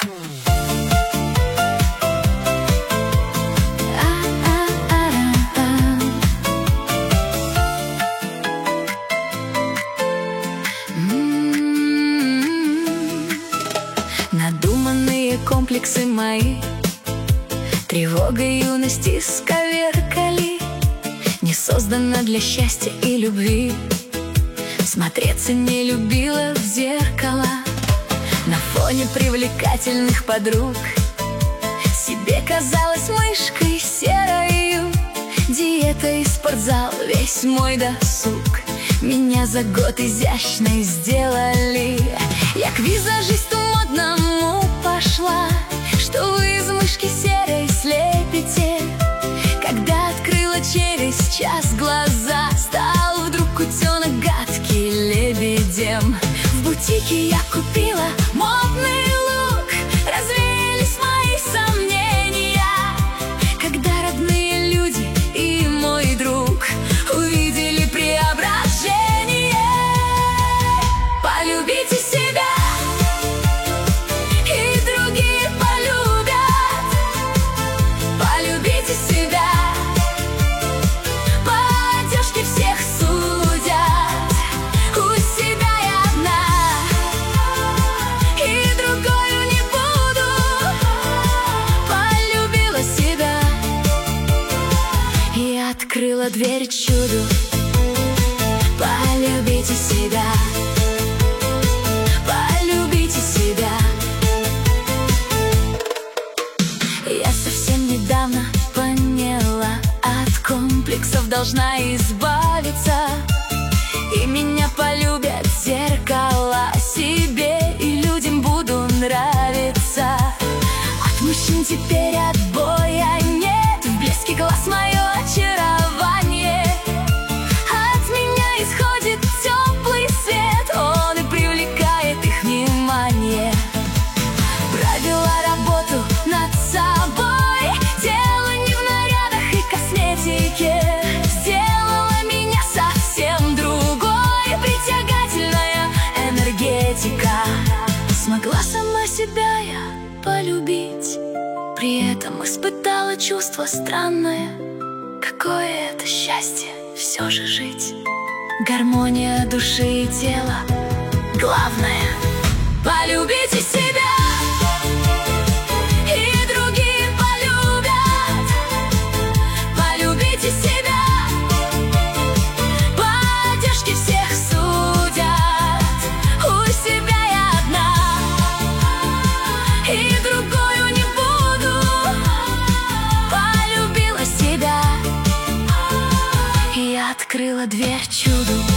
Надуманные комплексы мои тревогой юности сковеркали. Не создана для счастья и любви, смотреться не любила в зеркало. На фоне привлекательных подруг себе казалась мышкой серою. Диета и спортзал, весь мой досуг меня за год изящной сделали. Я к визажисту модному пошла, что вы из мышки серой слепите. Когда открыла через час глаза, стал вдруг утенок гадкий лебедем. В бутике я купила модный лук, развеялись мои сомнения, когда родные люди и мой друг увидели преображение. Полюбите себя, и другие полюбят. Полюбите себя, по одежке всех судят. У себя я одна, и другою не буду. Полюбила себя и открыла дверь чуду. Полюбите себя, полюбите себя. Я совсем недавно поняла, от комплексов должна избавиться, и меня полюбят зеркала. Себе и людям буду нравиться. От мужчин теперь отбоя нет, в блеске глаз мое очарование. От меня исходит теплый свет, он и привлекает их внимание. Провела работу над собой, дело не в нарядах и косметике. Сделала меня совсем другой, притягательная энергетика. Смогла сама себя я полюбить, при этом испытала чувство странное. Какое это счастье все же жить. Гармония души и тела главное. Полюбите себя, и другие полюбят. Полюбите себя, по одежке всех судят. У себя я одна, и другою не буду. Полюбила себя и открыла дверь чуду.